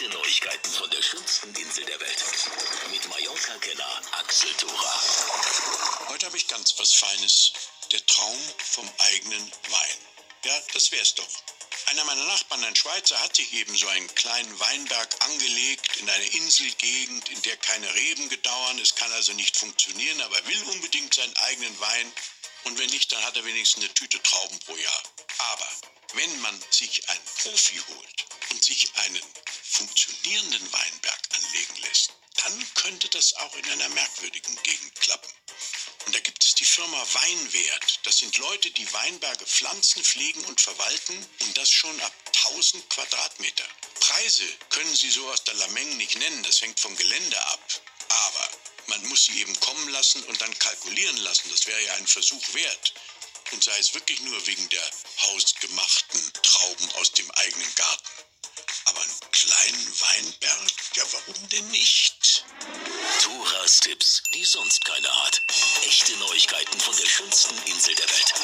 Echte Neuigkeiten von der schönsten Insel der Welt. Mit Mallorca-Kenner Axel Thora. Heute habe ich ganz was Feines. Der Traum vom eigenen Wein. Ja, das wär's doch. Einer meiner Nachbarn, ein Schweizer, hat sich eben so einen kleinen Weinberg angelegt in einer Inselgegend, in der keine Reben gedauern. Es kann also nicht funktionieren, aber er will unbedingt seinen eigenen Wein. Und wenn nicht, dann hat er wenigstens eine Tüte Trauben pro Jahr. Aber wenn man sich einen Profi holt und sich einen funktionierenden Weinberg anlegen lässt, dann könnte das auch in einer merkwürdigen Gegend klappen. Und da gibt es die Firma Weinwert. Das sind Leute, die Weinberge pflanzen, pflegen und verwalten und das schon ab 1000 Quadratmeter. Preise können sie so aus der Lameng nicht nennen, das hängt vom Gelände ab. Aber man muss sie eben kommen lassen und dann kalkulieren lassen. Das wäre ja ein Versuch wert. Und sei es wirklich nur wegen der hausgemachten Trauben aus dem eigenen Garten. Aber einen kleinen Weinberg, ja warum denn nicht? Thoras Tipps, die sonst keiner hat. Echte Neuigkeiten von der schönsten Insel der Welt.